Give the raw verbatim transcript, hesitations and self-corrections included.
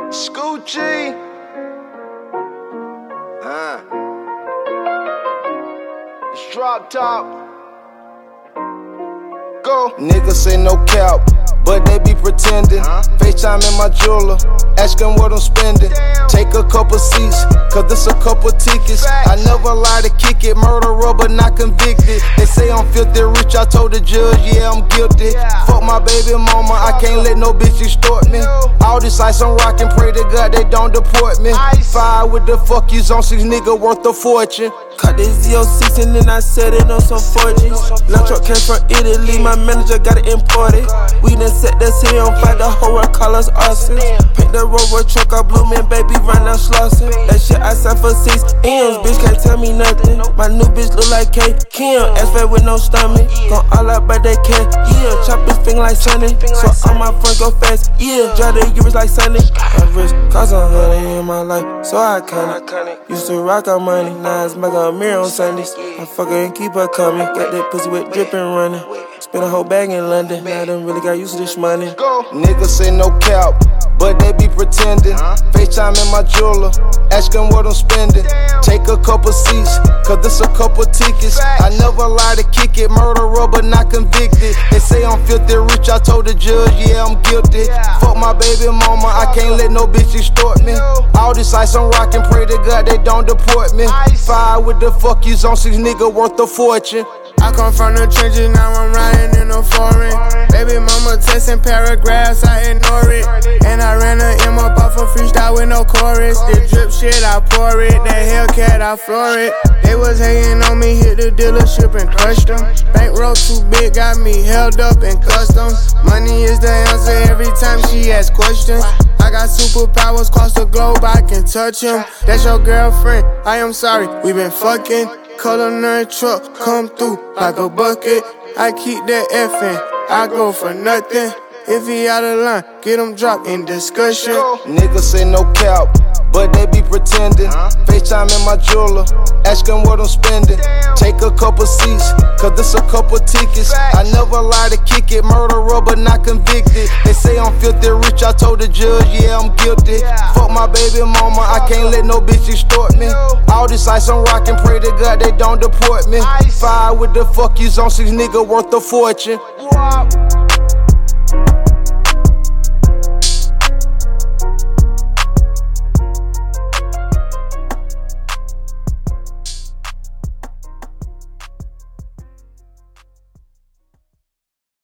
Scoochie. Uh. It's drop top. Go. Niggas say no cap, but they be pretending. Huh? FaceTime in my jeweler, asking what I'm spending. Damn. Take a couple seats, cause this a couple tickets. Facts. I never lie to kick it, murderer but not convicted. They say I'm filthy rich, I told the judge, yeah, I'm guilty. Yeah. Fuck my baby mama, I can't let no bitch extort me. No. All this ice I'm rocking, pray to God they don't deport me. Ice. Five with the fuck you on six nigga worth a fortune. Caught this Z oh six and then I set it on some four Gs. Lunch truck came from Italy, my manager got it imported. We done set the city on fire, the whole world call us awesome. Paint the Rover truck, I blew man, baby, run out Slauson. That shit I signed for six M's, bitch can't tell me nothing. My new bitch look like K. Kim, ass-fat with no stomach. Gone all out by that cat, yeah. Chop his finger like Sunny, so all my friends go fast, yeah. Drive the Urus like Sunny. My wrist cost a hundred in my life, so I iconic. Used to rock our money, now it's make a mirror on Sundays. I fuck her and keep her coming. Got that pussy with drippin' running. Spent a whole bag in London. Now I done really got used to this money. Niggas say no cap, but they be pretending. FaceTime in my jeweler, asking what I'm spending. Take a couple seats, cause this a couple tickets. I never lie to kick it, murderer but not convicted. They say I'm filthy rich, I told the judge, yeah, I'm guilty. Fuck my baby mama, I can't let no bitch extort me. All this ice I'm rocking, pray to God they don't deport me. Five with the fuck you on six nigga worth a fortune. I come from the trenches, now I'm riding in a foreign. Baby mama texting paragraphs, I ignore it. And I ran a M up off a freestyle with no chorus. The drip shit, I pour it. That Hellcat, I floor it. They was hating on me, hit the dealership and crushed them. Bankroll too big, got me held up in customs. Money is the answer every time she asks questions. I got superpowers across the globe, I can touch them. That's your girlfriend, I am sorry, we been fucking. Culinary truck come through like a bucket. I keep that effing, I go for nothing. If he out of line, get him dropped in discussion. Niggas say no cap, but they be pretending. FaceTime in my jeweler, asking what I'm spending. Take a couple seats, cause this a couple tickets. I never lie to kick it, murderer but not convicted. They say I'm filthy rich, I told the judge, yeah, I'm guilty. Fuck my baby mama, I can't let no bitch extort me. All this ice I'm rocking, pray to God they don't deport me. Five with the fuck you on six nigga worth a fortune.